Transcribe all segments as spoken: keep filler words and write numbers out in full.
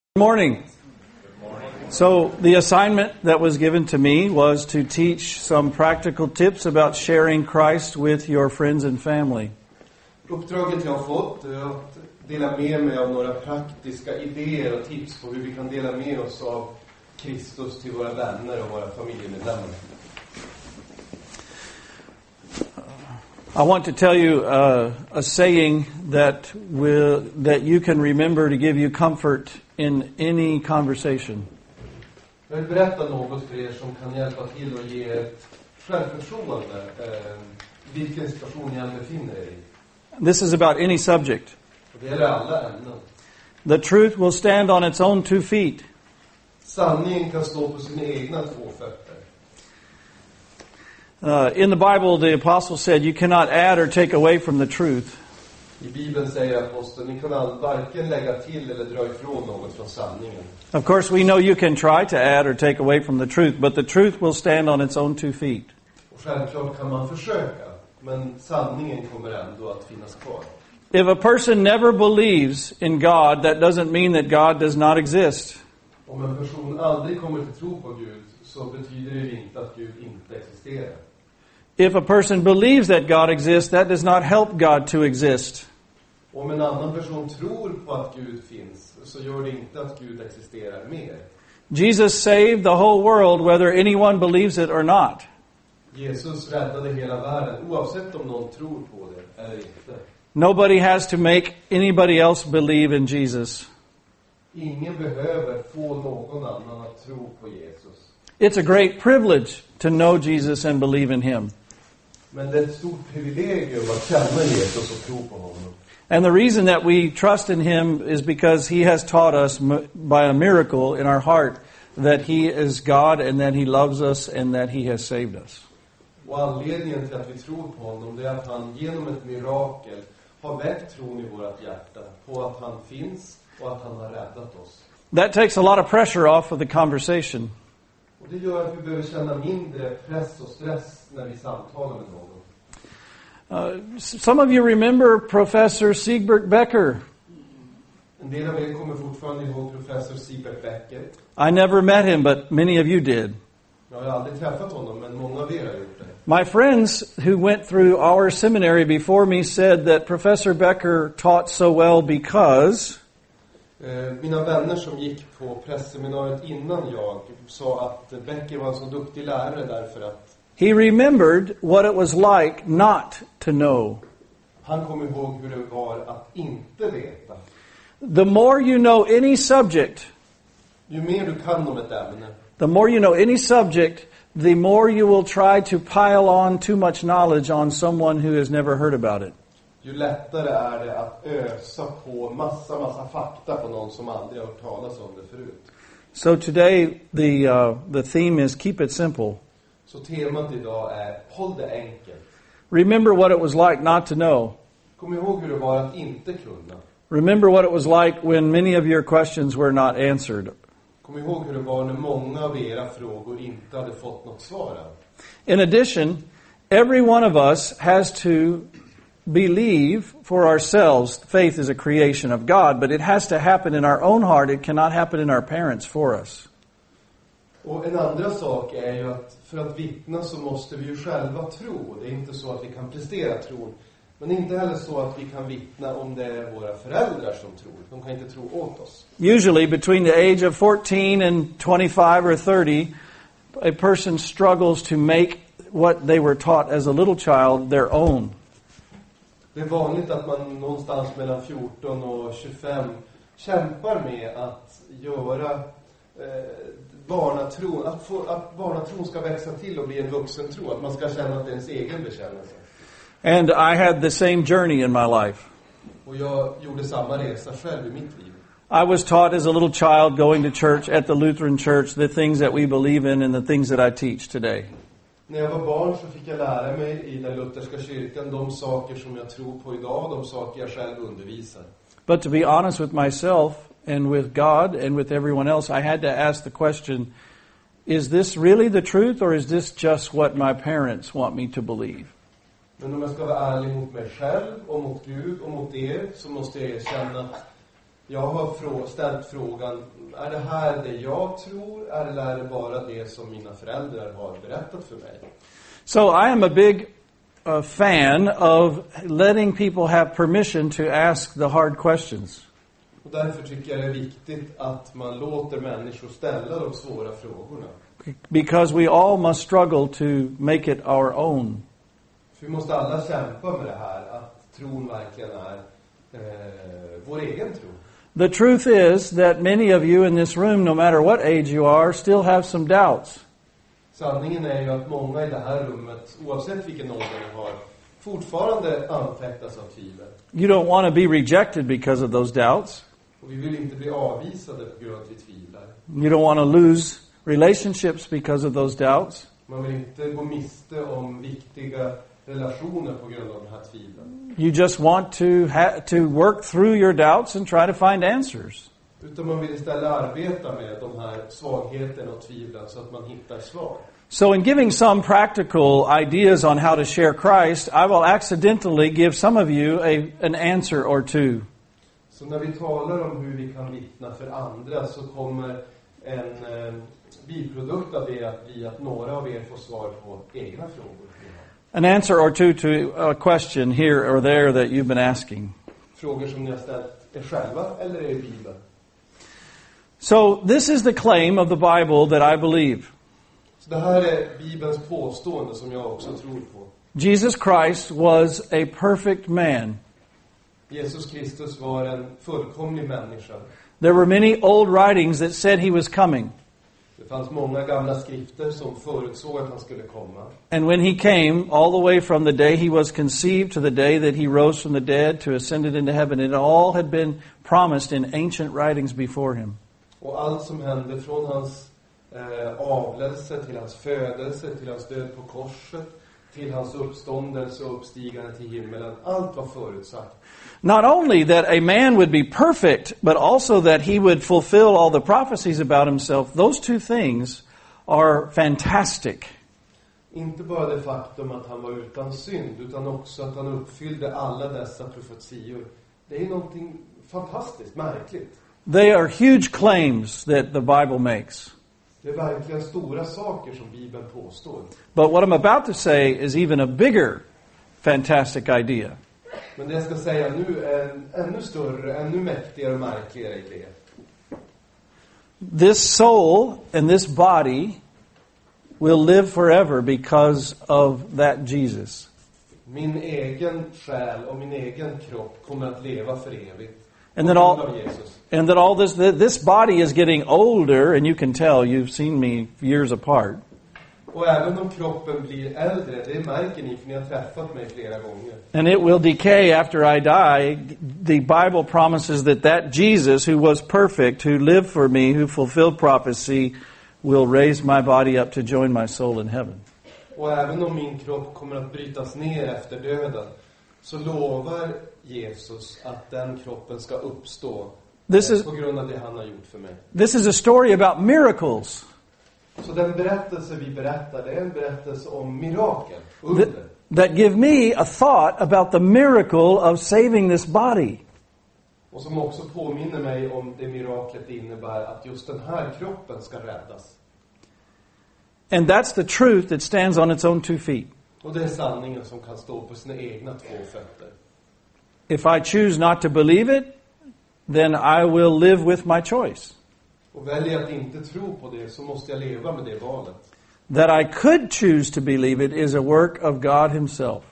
Good morning. So the assignment that was given to me was to teach some practical tips about sharing Christ with your friends and family. Uppdraget jag har fått är att dela med mig av några praktiska idéer och tips på hur vi kan dela med oss av Kristus till våra vänner och våra familjemedlemmar. I want to tell you uh, a saying that will that you can remember to give you comfort in any conversation. Jag vill berätta något för er som kan hjälpa till och ge ett självförtroende eh, vilken situation ni än befinner er i. This is about any subject. Och det gäller alla ämnen. The truth will stand on its own two feet. Sanningen kan stå på sina egna två fötter. Uh, in the Bible, the apostle said, you cannot add or take away from the truth. I Bibeln säger aposteln, ni kan varken lägga till eller dra ifrån något från sanningen. Of course, we know you can try to add or take away from the truth, but the truth will stand on its own two feet. Och självklart kan man försöka, men sanningen kommer ändå att finnas kvar. If a person never believes in God, that doesn't mean that God does not exist. Om en person aldrig kommer till tro på Gud, så betyder det inte att Gud inte existerar. If a person believes that God exists, that does not help God to exist. Om en annan person tror på att Gud finns, så gör det inte att Gud existerar mer. Jesus saved the whole world whether anyone believes it or not. Jesus räddade hela världen, oavsett om någon tror på det eller inte. Nobody has to make anybody else believe in Jesus. Ingen behöver få någon annan att tro på Jesus. It's a great privilege to know Jesus and believe in Him. Men det är ett stort privilegium att känna Jesus och tro på honom. And the reason that we trust in Him is because He has taught us by a miracle in our heart that He is God and that He loves us and that He has saved us. Och anledningen till att vi tror på honom, det är att han genom ett mirakel har väckt tron i vårt hjärta på att han finns och att han har räddat oss. That takes a lot of pressure off of the conversation. Och det gör att vi behöver känna mindre press och stress när vi samtalar med någon. Uh, some of you remember Professor Siegbert Becker. En del av er kommer fortfarande ihåg professor Siegbert Becker. I never met him, but many of you did. Jag har aldrig träffat honom, men många av er har gjort det. My friends who went through our seminary before me said that Professor Becker taught so well because mina vänner som gick på pressseminariet innan jag sa att Becker var en så duktig lärare därför att he remembered what it was like not to know. Han kom ihåg hur det var att inte veta. The more you know any subject, ju mer du kan om ett ämne, the more you know any subject, the more you will try to pile on too much knowledge on someone who has never heard about it. Ju lättare är det att ösa på massa, massa fakta på någon som aldrig har hört talas om det förut. So today the uh, the theme is keep it simple. Så temat idag är håll det enkelt. Remember what it was like not to know. Kom ihåg hur det var att inte kunna. Remember what it was like when many of your questions were not answered. Kom ihåg hur det var när många av era frågor inte hade fått något svar. In addition, every one of us has to believe for ourselves. Faith is a creation of God, but it has to happen in our own heart. It cannot happen in our parents for us. Och en andra sak är ju att för att vittna så måste vi ju själva tro. Det är inte så att vi kan prestera tron. Men det är inte heller så att vi kan vittna om det är våra föräldrar som tror. De kan inte tro åt oss. Usually between the age of fourteen and twenty-five or thirty, a person struggles to make what they were taught as a little child their own. Det är vanligt att man någonstans mellan fjorton och tjugofem kämpar med att göra eh, barnatron, att, få, att barnatron ska växa till och bli en vuxen tro. Att man ska känna att det är ens egen bekännelse. And I had the same journey in my life. Och jag gjorde samma resa själv i mitt liv. I was taught as a little child going to church at the Lutheran Church the things that we believe in and the things that I teach today. När jag var barn så fick jag lära mig i den lutherska kyrkan de saker som jag tror på idag, de saker jag själv undervisar. But to be honest with myself and with God and with everyone else, I had to ask the question, is this really the truth or is this just what my parents want me to believe? Men om jag ska vara ärlig mot mig själv och mot Gud och mot er så måste jag erkänna att Jag har frå- ställt frågan, är det här det jag tror, eller är det bara det som mina föräldrar har berättat för mig? So I am a big uh, fan of letting people have permission to ask the hard questions. Och därför tycker jag det är viktigt att man låter människor ställa de svåra frågorna. Because we all must struggle to make it our own. För vi måste alla kämpa med det här, att tron verkligen är eh, vår egen tro. The truth is that many of you in this room, no matter what age you are, still have some doubts. Sanningen är ju att många i det här rummet, oavsett vilken ålder de har, fortfarande anfäktas av tvivel. You don't want to be rejected because of those doubts. Och vi vill inte bli avvisade på grund av att vi tvivlar. You don't want to lose relationships because of those doubts. Man vill inte gå miste om viktiga relationer på grund av den här tvivlen. You just want to ha- to work through your doubts and try to find answers. Utan man vill istället arbeta med de här svagheterna och tvivlen så att man hittar svar. So in giving some practical ideas on how to share Christ, I will accidentally give some of you a, an answer or two. Så när vi talar om hur vi kan vittna för andra så kommer en eh, biprodukt av det att bli att några av er får svar på egna frågor. An answer or two to a question here or there that you've been asking. Frågor som ni har ställt er själva eller i Bibeln. So this is the claim of the Bible that I believe. Så det här är Bibelns påstående som jag också tror på. Jesus Christ was a perfect man. Jesus Kristus var en fullkomlig människa. There were many old writings that said he was coming. Det fanns många gamla skrifter som förutsåg att han skulle komma. And when he came, all the way from the day he was conceived to the day that he rose from the dead to ascended into heaven, it all had been promised in ancient writings before him. Och allt som hände från hans eh, avlelse till hans födelse, till hans död på korset, till hans uppståndelse och uppstigande till himmelen, allt var förutsagt. Not only that a man would be perfect, but also that he would fulfill all the prophecies about himself. Those two things are fantastic. Inte bara det faktum att han var utan synd, utan också att han uppfyllde alla dessa profetior. Det är någonting fantastiskt, märkligt. They are huge claims that the Bible makes. Det är verkligen stora saker som Bibeln påstår. But what I'm about to say is even a bigger fantastic idea. Men det jag ska säga nu är en ännu större, ännu mäktigare och märkligare idé. This soul and this body will live forever because of that Jesus. Min egen själ och min egen kropp kommer att leva för evigt. And then all, and that all this, this body is getting older, and you can tell, you've seen me years apart. Och även om kroppen blir äldre, det märker ni för ni har träffat mig flera gånger. And it will decay after I die. The Bible promises that that Jesus who was perfect, who lived for me, who fulfilled prophecy, will raise my body up to join my soul in heaven. Och även om min kropp kommer att brytas ner efter döden, så lovar Jesus att den kroppen ska uppstå This is, på grund av det han har gjort för mig. this is a story about miracles. Så den berättelse vi berättar, det är en berättelse om mirakel, under. That, that give me a thought about the miracle of saving this body. Och som också påminner mig om det miraklet det innebär att just den här kroppen ska räddas. And that's the truth that stands on its own two feet. Och det är sanningen som kan stå på sina egna två fötter. If I choose not to believe it, then I will live with my choice. Och väljer jag att inte tro på det, så måste jag leva med det valet. That I could choose to believe it is a work of God himself.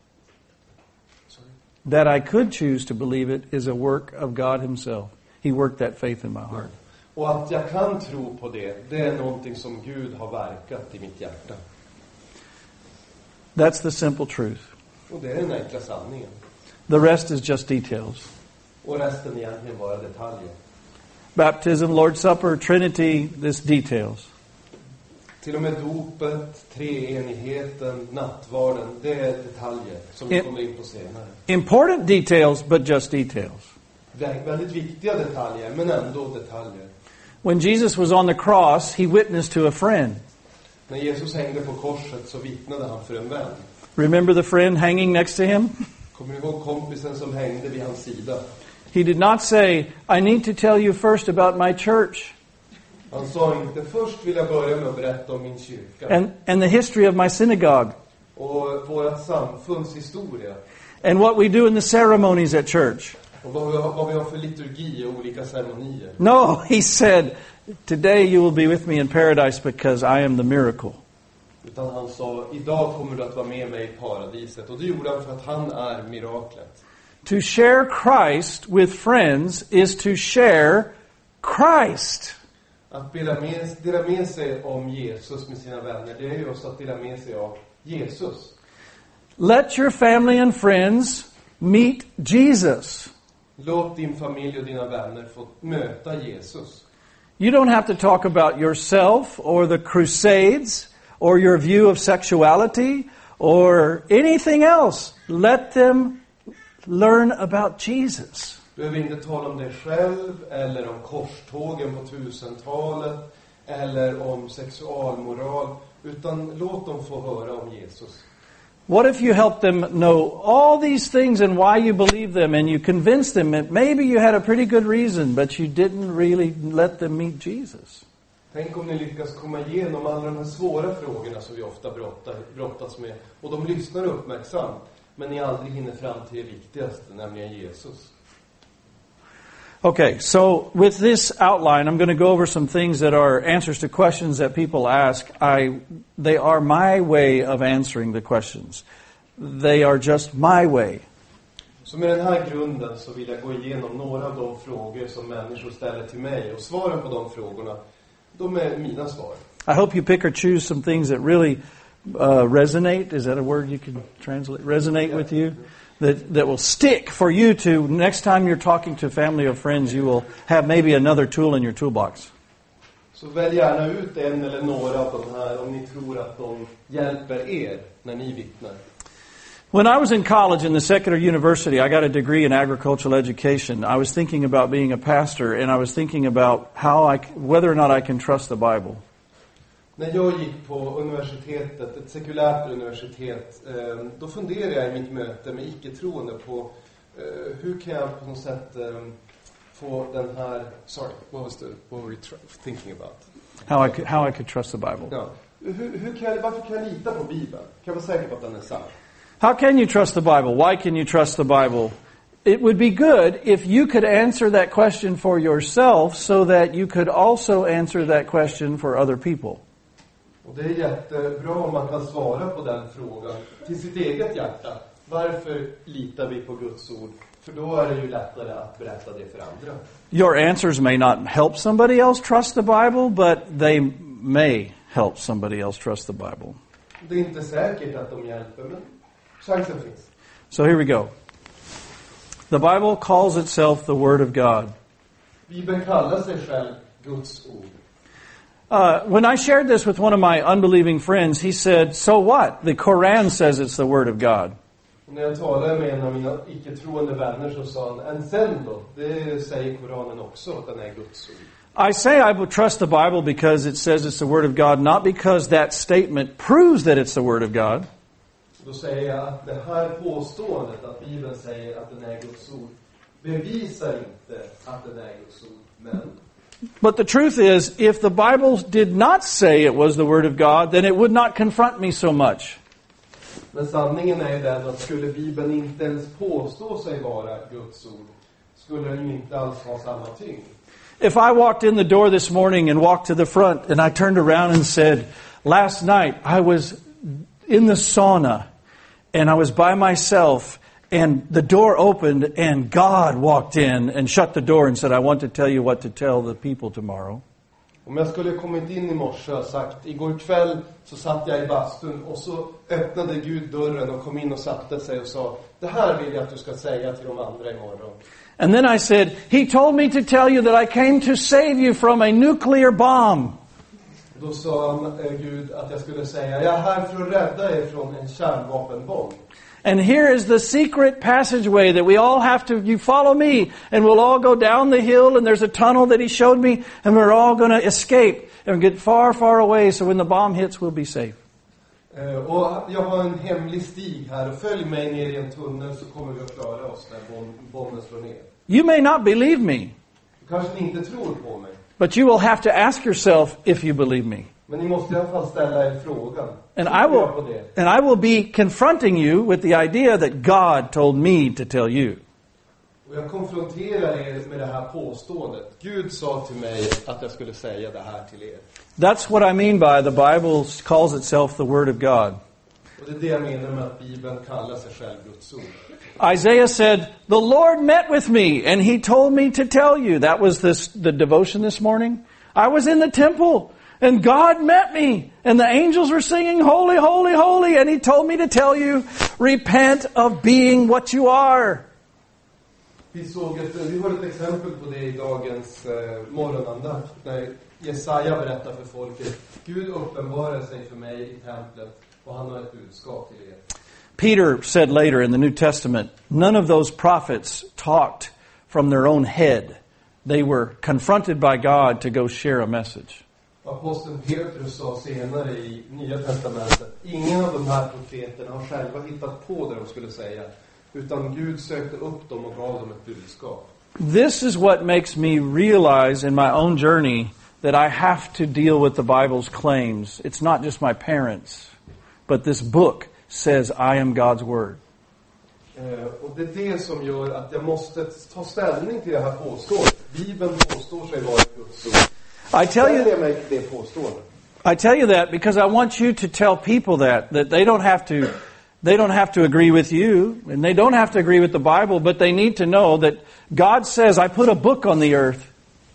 Sorry. That I could choose to believe it is a work of God himself. He worked that faith in my heart. Och att jag kan tro på det, det är någonting som Gud har verkat i mitt hjärta. That's the simple truth. Och det är den enkla sanningen. The rest is just details. Och resten egentligen bara detaljer. Baptism, Lord's Supper, Trinity, this details. Till och med dopet, treenigheten, nattvarden, det är detaljer som vi It- kommer in på senare. Important details, but just details. Det är väldigt viktiga detaljer, men ändå detaljer. When Jesus was on the cross, he witnessed to a friend. När Jesus hängde på korset så vittnade han för en vän. Remember the friend hanging next to him? Kommer ni ihåg kompisen som hängde vid hans sida? He did not say, I need to tell you first about my church. Han sa inte, först vill jag börja med att berätta om min kyrka. And, and the history of my synagogue. Och vårt samfunds historia. And what we do in the ceremonies at church. Och vad vi, har, vad vi har för liturgi och olika ceremonier. No, he said, today you will be with me in paradise because I am the miracle. Utan han sa, idag kommer du att vara med mig i paradiset. Och det gjorde han för att han är miraklet. To share Christ with friends is to share Christ. Att dela med, dela med sig om Jesus med sina vänner, det är ju också att dela med sig av Jesus. Let your family and friends meet Jesus. Låt din familj och dina vänner få möta Jesus. You don't have to talk about yourself or the crusades or your view of sexuality or anything else. Let them learn about Jesus. Du behöver inte tala om dig själv eller om korstågen på tusentalet eller om sexualmoral, utan låt dem få höra om Jesus. What if you help them know all these things and why you believe them, and you convince them that maybe you had a pretty good reason, but you didn't really let them meet Jesus? Tänk om ni lyckas komma igenom alla de här svåra frågorna som vi ofta brottas med, och de lyssnar uppmärksamt, men ni aldrig hinner fram till det viktigaste, nämligen Jesus. Okay, so with this outline, I'm going to go over some things that are answers to questions that people ask. I, they are my way of answering the questions. They are just my way. Så med den här grunden så vill jag gå igenom några av de frågor som människor ställer till mig. Och svaren på de frågorna, de är mina svar. I hope you pick or choose some things that really uh, resonate. Is that a word you can translate? Resonate yeah. with you? That, that will stick for you to, next time you're talking to family or friends, you will have maybe another tool in your toolbox. Så välj gärna ut en eller några av de här om ni tror att de hjälper er när ni vittnar. When I was in college in the secular university, I got a degree in agricultural education. I was thinking about being a pastor, and I was thinking about how I, whether or not I can trust the Bible. När jag gick på universitetet, ett sekulärt universitet, då funderade jag i mitt möte med icke-troende på hur kan jag på något sätt få den här, sorry, what was the, what were we thinking about? How I could, how I could trust the Bible. Ja. Hur, hur kan jag, varför kan jag lita på Bibeln? Kan jag vara säker på att den är sann? How can you trust the Bible? Why can you trust the Bible? It would be good if you could answer that question for yourself so that you could also answer that question for other people. Och det är jättebra om man kan svara på den frågan till sitt eget hjärta. Varför litar vi på Guds ord? För då är det ju lättare att berätta det för andra. Your answers may not help somebody else trust the Bible, but they may help somebody else trust the Bible. Det är inte säkert att de hjälper, men chansen finns. So here we go. The Bible calls itself the Word of God. Bibeln kallar sig själv Guds ord. Uh, when I shared this with one of my unbelieving friends, he said, so what? The Quran says it's the Word of God. När jag talade med en av mina icke-troende vänner så sa han, en sen då, det säger Koranen också att den är Guds ord. I say I would trust the Bible because it says it's the Word of God, not because that statement proves that it's the Word of God. Då säger jag att det här påståendet att Bibeln säger att den är Guds ord bevisar inte att den är Guds ord, men But the truth is, if the Bible did not say it was the Word of God, then it would not confront me so much. Men sanningen är den att skulle Bibeln inte ens påstå sig vara Guds ord, skulle den ju inte alls ha samma tyngd. If I walked in the door this morning and walked to the front and I turned around and said, last night I was in the sauna and I was by myself and the door opened and God walked in and shut the door and said, I want to tell you what to tell the people tomorrow. Om jag skulle kommit in i morse och sagt, igår kväll så satt jag i bastun och så öppnade Gud dörren och kom in och satte sig och sa, det här vill jag att du ska säga till de andra imorgon. And then I said, he told me to tell you that I came to save you from a nuclear bomb. Då sa han, Gud, att jag skulle säga, jag är här för att rädda er från en kärnvapenbomb. And here is the secret passageway that we all have to, you follow me, and we'll all go down the hill, and there's a tunnel that he showed me, and we're all going to escape and get far, far away, so when the bomb hits, we'll be safe. Uh, och jag har en hemlig stig här, och följ mig ner i en tunnel så kommer vi att klara oss när bom- bomben slår ner. You may not believe me, Kanske ni inte tror på mig. but you will have to ask yourself if you believe me. Men ni måste i alla fall ställa er frågan. And Tror I jag will, på det? and I will be confronting you with the idea that God told me to tell you. Och jag konfronterar er med det här påståendet. Gud sa till mig att jag skulle säga det här till er. That's what I mean by the Bible calls itself the Word of God. Och det är det jag menar med att Bibeln kallar sig själv Guds ord. Isaiah said, "The Lord met with me and he told me to tell you." That was this, the devotion this morning. I was in the temple and God met me and the angels were singing, "Holy, holy, holy." And he told me to tell you, repent of being what you are. Vi såg ett, vi har ett exempel på det i dagens eh, morgonandakt. När Jesaja berättar för folket. Gud uppenbarar sig för mig i templet och han har ett budskap till er. Peter said later in the New Testament, none of those prophets talked from their own head. They were confronted by God to go share a message. Aposteln Petrus sa senare i Nya Testamentet, ingen av de här profeterna har själva hittat på det de skulle säga, utan Gud sökte upp dem och gav dem ett budskap. This is what makes me realize in my own journey that I have to deal with the Bible's claims. It's not just my parents, but this book says I am God's Word. Eh, och det är det som gör att jag måste ta ställning till det här påståendet. Bibeln påstår sig vara Guds ord. I tell you, Ställer mig det påståendet. I tell you that because I want you to tell people that that they don't have to they don't have to agree with you and they don't have to agree with the Bible, but they need to know that God says I put a book on the earth.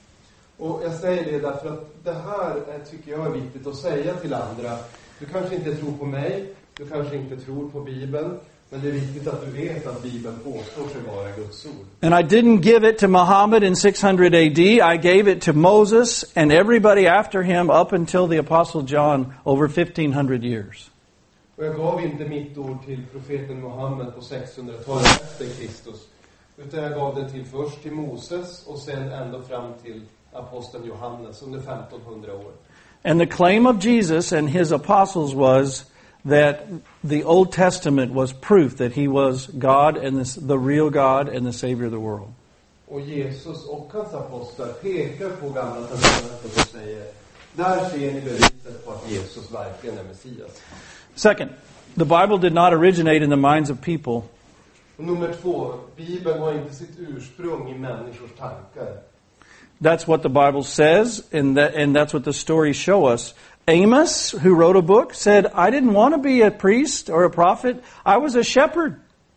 Och jag säger det därför att det här är, tycker jag är viktigt att säga till andra. Du kanske inte tror på mig, du kanske inte tror på Bibeln, men det är viktigt att du vet att Bibeln påstår sig vara Guds ord. And I didn't give it to Muhammad in six hundred A D. I gave it to Moses and everybody after him up until the Apostle John over fifteen hundred years. Och jag gav inte mitt ord till profeten Muhammed på sexhundratalet efter Kristus, utan jag gav det till först till Moses och sen ända fram till aposteln Johannes under femtonhundra år. And the claim of Jesus and his apostles was that the Old Testament was proof that he was God and the, the real God and the Savior of the world. Och Jesus och hans apostlar pekar på Gamla testamentet och säger, där ser ni beviset på att Jesus verkligen är Messias. Second, the Bible did not originate in the minds of people. Och nummer två, Bibeln har inte sitt ursprung i människors tankar. That's what the Bible says, and that, and that's what the stories show us. Amos, who wrote a book, said, I didn't want to be a priest or a prophet. I was a shepherd.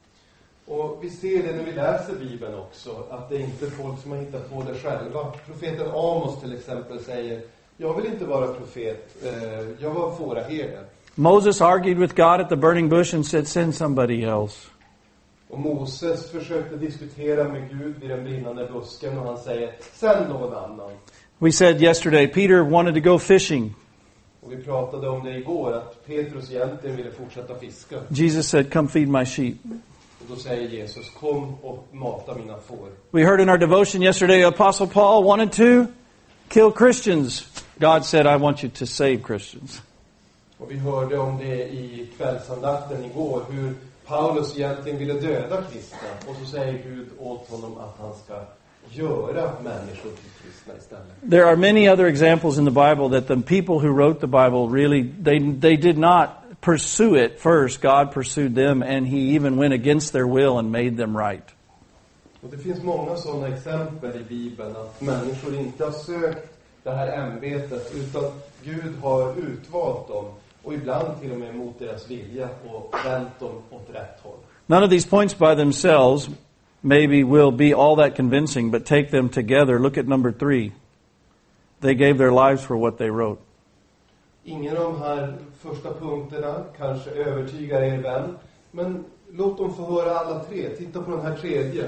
Och vi ser det när vi läser Bibeln också, att det är inte folk som har hittat på det själva. Profeten Amos till exempel säger, jag vill inte vara profet, jag var fåraherde. Moses argued with God at the burning bush and said, send somebody else. Och Moses försökte diskutera med Gud vid den brinnande busken och han säger, sänd någon annan. We said yesterday, Peter wanted to go fishing. Och vi pratade om det igår, att Petrus egentligen ville fortsätta fiska. Jesus said, come feed my sheep. Och då säger Jesus, kom och mata mina får. We heard in our devotion yesterday, Apostle Paul wanted to kill Christians. God said, I want you to save Christians. Och vi hörde om det i kvällsandakten igår, hur Paulus egentligen ville döda kristna. Och så säger Gud åt honom att han ska göra människor till kristna istället. There are many other examples in the Bible that the people who wrote the Bible really, they they did not pursue it first. God pursued them and he even went against their will and made them right. Och det finns många sådana exempel i Bibeln att människor inte har sökt det här ämbetet utan Gud har utvalt dem och ibland till och med mot deras vilja och vänt dem åt rätt håll. None of these points by themselves maybe will be all that convincing, but take them together. Look at number three. They gave their lives for what they wrote. Ingen av de här första punkterna kanske övertygar er vän, men låt dem få höra alla tre. Titta på den här tredje.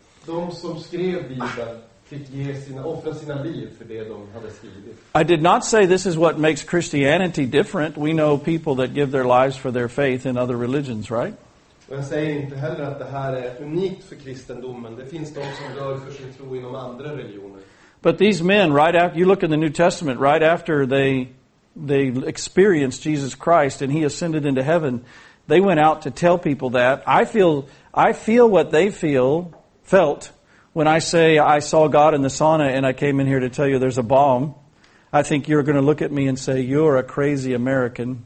De som skrev Bibeln fick ge sina, offra sina liv för det de hade skrivit. I did not say this is what makes Christianity different. We know people that give their lives for their faith in other religions, right? Och jag säger inte heller att det här är unikt för kristendomen. Det finns de som dör för sin tro inom andra religioner. But these men, right after, you look in the New Testament, right after they they experienced Jesus Christ and he ascended into heaven, they went out to tell people that. I feel I feel what they feel felt when I say I saw God in the sauna and I came in here to tell you there's a bomb, I think you're going to look at me and say, you're a crazy American.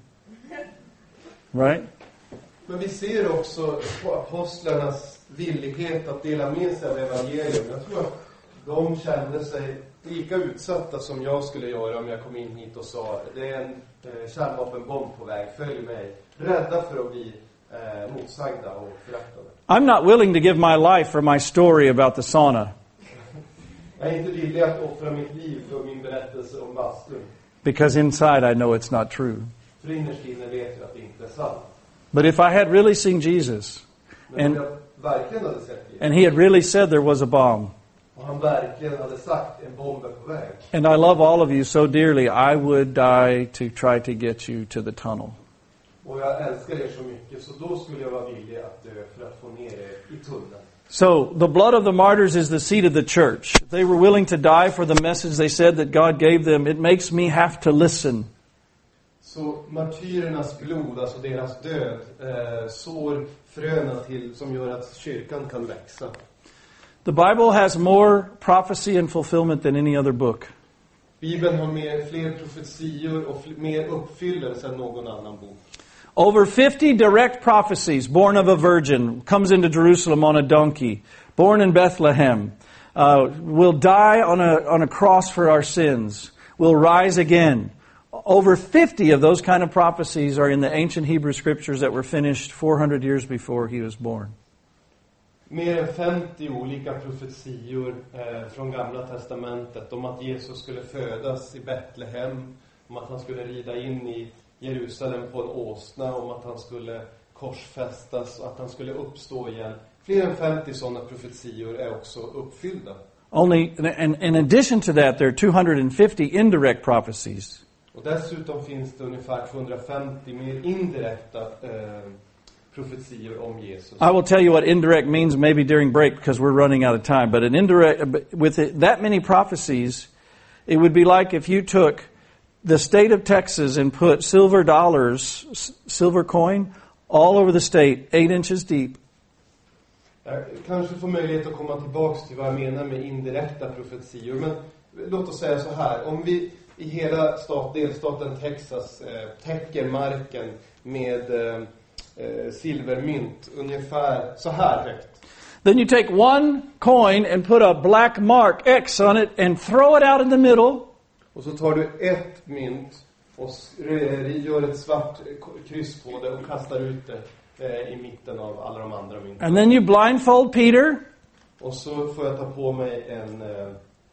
Right? Men vi ser också på apostlarnas villighet att dela med sig av evangelium. Jag tror att de kände sig lika utsatta som jag skulle göra om jag kom in hit och sa, det är en eh, kärnvapenbomb på väg, följ mig. Rädda för att bli eh, motsagda och föraktade. I'm not willing to give my life for my story about the sauna. Jag är inte villig att offra mitt liv för min berättelse om bastun. Because inside I know it's not true. För innerst inne vet jag att det inte är sant. But if I had really seen Jesus, Men and, om jag verkligen hade sett Jesus, and he had really said there was a bomb, och han verkligen hade sagt en bomb är på väg, and I love all of you so dearly, I would die to try to get you to the tunnel. och jag älskar er så mycket, så då skulle jag vara villig att dö för att få ner er i tunneln. So the blood of the martyrs is the seed of the church. If they were willing to die for the message they said that God gave them, it makes me have to listen. Så martyrernas blod, alltså deras död, eh, sår fröna till som gör att kyrkan kan växa. The Bible has more prophecy and fulfillment than any other book. Bibeln har mer, fler profetior och fl- mer uppfyllelse än någon annan bok. Over fifty direct prophecies, born of a virgin, comes into Jerusalem on a donkey, born in Bethlehem, uh, will die on a, on a cross for our sins, will rise again. Over fifty of those kind of prophecies are in the ancient Hebrew scriptures that were finished four hundred years before he was born. Mer än femtio olika profetior eh, från Gamla testamentet om att Jesus skulle födas i Betlehem, om att han skulle rida in i Jerusalem på en åsna, om att han skulle korsfästas och att han skulle uppstå igen. Fler än femtio sådana profetior är också uppfyllda. Only, and in addition to that, there are two hundred fifty indirect prophecies. Och dessutom finns det ungefär tvåhundrafemtio mer indirekta eh, profetior om Jesus. I will tell you what indirect means maybe during break because we're running out of time. But an indirect, with it, that many prophecies, it would be like if you took the state of Texas and put silver dollars, s- silver coin, all over the state, eight inches deep. Jag kanske får möjlighet att komma tillbaks till vad jag menar med indirekta profetior. Men låt oss säga så här. Om vi i hela stat, delstaten Texas eh, täcker marken med eh, eh, silvermynt ungefär så här högt. Then you take one coin and put a black mark, X, on it and throw it out in the middle. Och så tar du ett mynt och s- r- gör ett svart kryss på det och kastar ut det eh, i mitten av alla de andra mynten. And then you blindfold Peter. Och så får jag ta på mig en eh,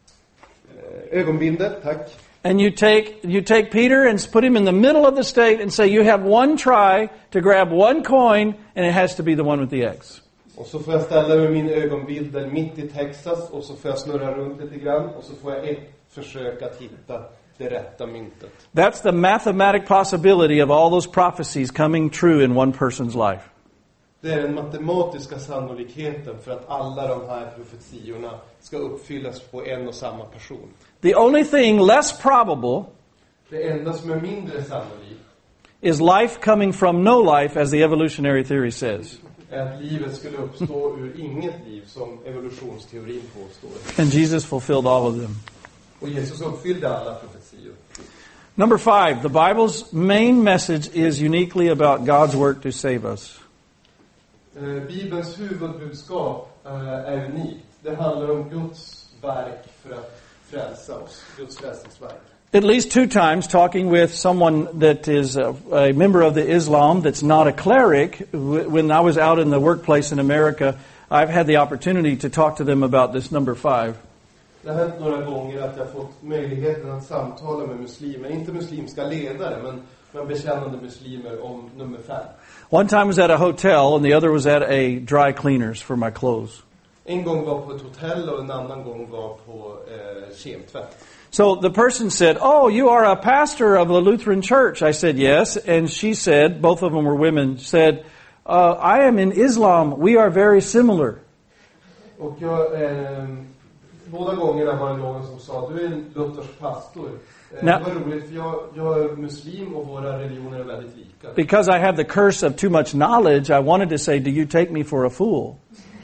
ögonbindel, tack. And you take you take Peter and put him in the middle of the state and say you have one try to grab one coin and it has to be the one with the X. Och så får jag ställa med min ögonbindel mitt i Texas och så får jag snurra runt lite grann och så får jag ett försök att hitta det rätta myntet. That's the mathematic possibility of all those prophecies coming true in one person's life. Det är den matematiska sannolikheten för att alla de här profetiorna ska uppfyllas på en och samma person. The only thing less probable Det enda som är mindre sannolikt is life coming from no life, as the evolutionary theory says. är att livet skulle uppstå ur inget liv som evolutionsteorin påstår. And Jesus fulfilled all of them. Och Jesus uppfyllde alla profetior. Number five, the Bible's main message is uniquely about God's work to save us. Eh, Bibelns huvudbudskap eh, är unikt. Det handlar om Guds verk för att frälsa oss. Guds frälsningsverk. At least two times, talking with someone that is a, a member of the Islam that's not a cleric, w- when I was out in the workplace in America, I've had the opportunity to talk to them about this number five. Det har hänt några gånger att jag fått möjligheten att samtala med muslimer, inte muslimska ledare, men, men bekännande muslimer om nummer fem. One time was at a hotel and the other was at a dry cleaners for my clothes. En gång var på ett hotell och en annan gång var på eh, kemtvätt. So the person said, "Oh, you are a pastor of the Lutheran Church." I said, "Yes." And she said, both of them were women, said, uh, "I am in Islam. We are very similar." Och jag, eh, båda gångerna var det någon som sa, du är en luthersk pastor. Eh, Now- det var roligt för jag, jag är muslim och våra religioner är väldigt lika. Because I have the curse of too much knowledge, I wanted to say, "Do you take me for a fool?"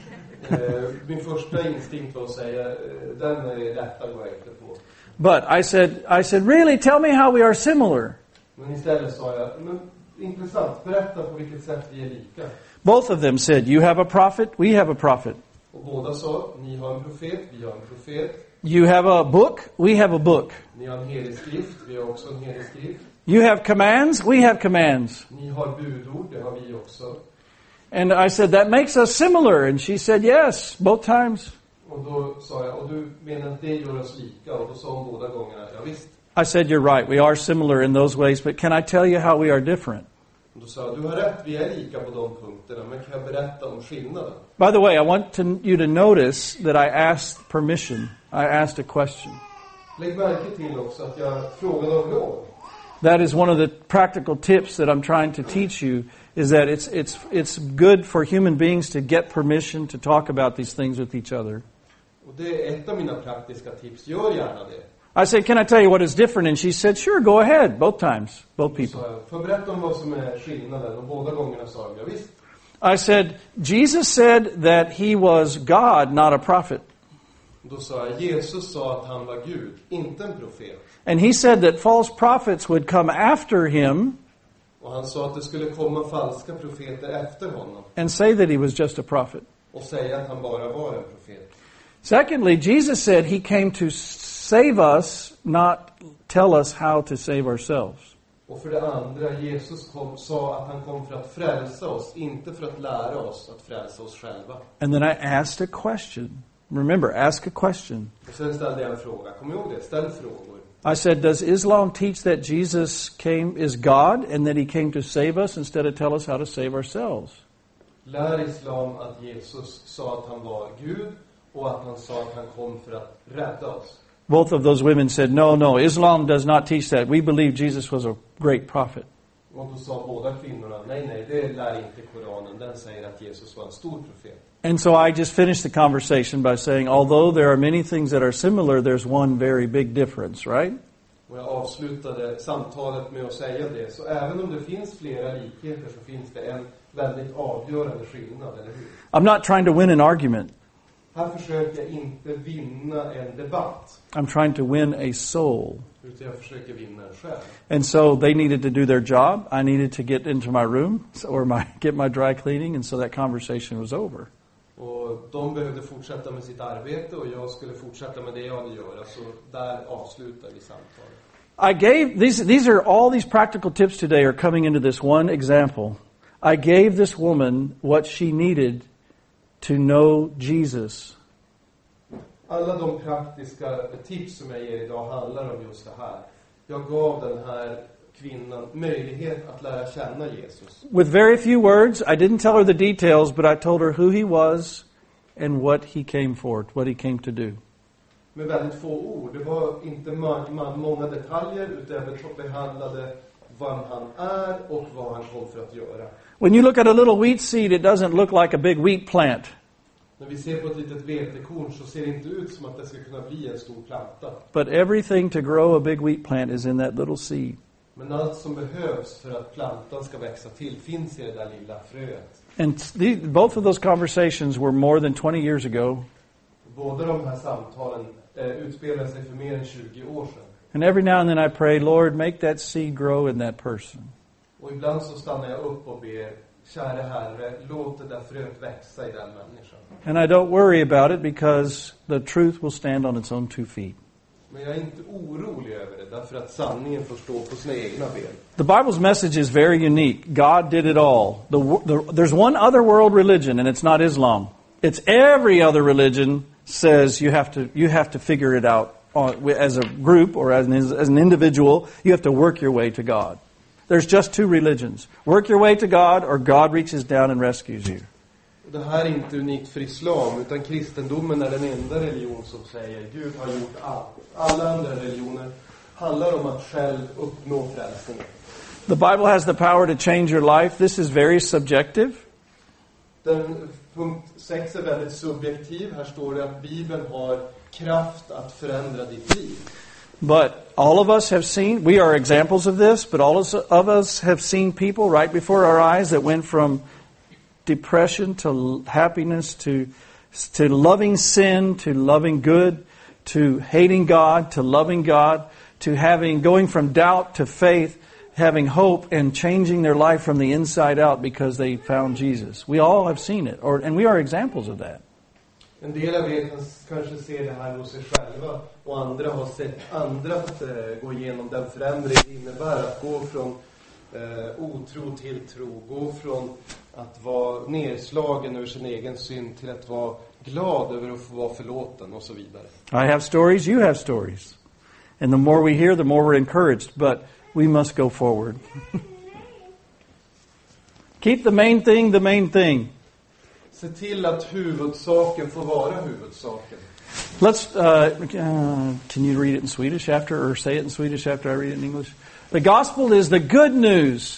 Eh, Min första instinkt var att säga, eh, den är rätt att gå efter på. But I said, I said, really, tell me how we are similar. Men istället sa jag, men intressant, berätta på vilket sätt vi är lika. Both of them said, you have a prophet, we have a prophet. Och båda sa, ni har en profet, vi har en profet. You have a book, we have a book. Ni har en helig skrift, vi har också en helig skrift. You have commands, we have commands. Ni har budord, det har vi också. And I said, that makes us similar. And she said, yes, both times. Och då sa jag, och du menar att det gör oss lika? Och då sa hon båda gångerna, ja visst. I said, you're right, we are similar in those ways, but can I tell you how we are different? Och då sa jag, du har rätt, vi är lika på de punkterna, men kan jag berätta om skillnaden? By the way, I want to, you to notice that I asked permission. I asked a question. Lägg märke till också att jag frågade om lov. That is one of the practical tips that I'm trying to teach you, is that it's it's it's good for human beings to get permission to talk about these things with each other. Och det är ett av mina praktiska tips, gör gärna det. I said, can I tell you what is different? And she said, sure, go ahead, both times, both people. Så jag, får jag berätta om vad som är skillnaden? Och båda gångerna sa jag, ja visst. I said, Jesus said that he was God, not a prophet. Då sa jag, Jesus sa att han var Gud, inte en profet. And he said that false prophets would come after him Och han sa att det skulle komma falska profeter efter honom. and say that he was just a prophet. Och säga att han bara var en profet. Secondly, Jesus said he came to save us, not tell us how to save ourselves. Och för det andra, Jesus kom, sa att han kom för att frälsa oss, inte för att lära oss att frälsa oss själva. And then I asked a question. Remember, ask a question. Och sen ställde jag en fråga. Kom ihåg det, ställ frågor. I said, does Islam teach that Jesus came is God and that he came to save us instead of tell us how to save ourselves? Lär islam att Jesus sa att han var Gud och att han sa att han kom för att rädda oss? Both of those women said, no, no, Islam does not teach that. We believe Jesus was a great prophet. Och då sa båda kvinnorna, nej, nej, det lär inte Koranen. Den säger att Jesus var en stor profet. And so I just finished the conversation by saying, although there are many things that are similar, there's one very big difference, right? Och jag avslutade samtalet med att säga det. Så även om det finns flera likheter så finns det en väldigt avgörande skillnad, eller hur? I'm not trying to win an argument. Här försöker jag inte vinna en debatt. I'm trying to win a soul. Utan jag försöker vinna en själ. And so they needed to do their job. I needed to get into my room or my get my dry cleaning, and so that conversation was over. Och de behövde fortsätta med sitt arbete och jag skulle fortsätta med det jag hade göra. Så där avslutar vi samtalet. I gave these these are all these practical tips today are coming into this one example. I gave this woman what she needed to know Jesus. Alla de praktiska tips som jag ger idag handlar om just det här. Jag gav den här kvinnan möjlighet att lära känna Jesus. With very few words, I didn't tell her the details, but I told her who he was and what he came for, what he came to do. Med väldigt få ord. Det var inte ma- ma- många detaljer, utan jag behandlade vem han är och vad han kom för att göra. When you look at a little wheat seed, it doesn't look like a big wheat plant. När vi ser på ett litet vetekorn så ser det inte ut som att det ska kunna bli en stor planta. But everything to grow a big wheat plant is in that little seed. Men allt som behövs för att plantan ska växa till finns i det där lilla fröet. And the, both of those conversations were more than twenty years ago. Båda de här samtalen eh, utspelade sig för mer än tjugo år sedan. And every now and then I pray, Lord, make that seed grow in that person. Och ibland så stannar jag upp och ber, kära Herre, låt det där fröet växa i den människan. And I don't worry about it because the truth will stand on its own two feet. Men jag är inte orolig över det, därför att sanningen får stå på sina egna ben. The Bible's message is very unique. God did it all. The, the, there's one other world religion, and it's not Islam. It's every other religion says you have to you have to figure it out on, as a group or as an, as an individual. You have to work your way to God. There's just two religions. Work your way to God, or God reaches down and rescues you. Det här är inte unikt för islam, utan kristendomen är den enda religion som säger Gud har gjort allt. Alla andra religioner handlar om att själv uppnå frälsningen. The Bible has the power to change your life. This is very subjective. Den punkt sex är väldigt subjektiv. Här står det att Bibeln har kraft att förändra ditt liv. But all of us have seen, we are examples of this, but all of us have seen people right before our eyes that went from depression to happiness to to loving sin, to loving good, to hating God, to loving God, to having going from doubt to faith, having hope and changing their life from the inside out because they found Jesus. We all have seen it, or and we are examples of that. En del av er kanske ser det här hos sig själva, och andra har sett andra eh, gå igenom den förändring det innebär att gå från eh, otro till tro, gå från att vara nedslagen över sin egen synd till att vara glad över att få vara förlåten och så vidare. I have stories, you have stories. And the more we hear, the more we're encouraged, but we must go forward. Keep the main thing the main thing. Se till att huvudsaken får vara huvudsaken. Let's, uh, uh, can you read it in Swedish after, or say it in Swedish after I read it in English? The gospel is the good news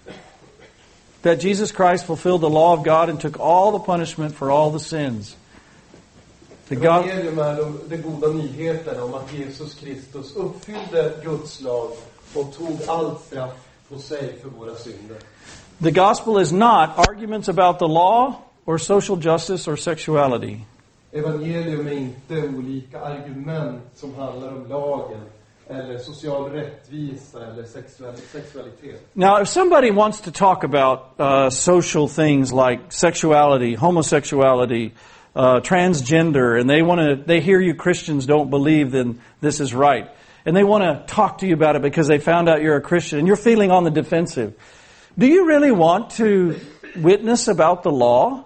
that Jesus Christ fulfilled the law of God and took all the punishment for all the sins. The God... Evangelium är de, de goda nyheterna om att Jesus Kristus uppfyllde Guds lag och tog allt straff på sig för våra synder. The gospel is not arguments about the law or social justice or sexuality. Evangelium är inte olika argument som handlar om lagen eller social rättvisa eller sexual, sexualitet. Now, if somebody wants to talk about uh, social things like sexuality, homosexuality, uh, transgender, and they want to, they hear you Christians don't believe then this is right, and they want to talk to you about it because they found out you're a Christian and you're feeling on the defensive. Do you really want to witness about the law?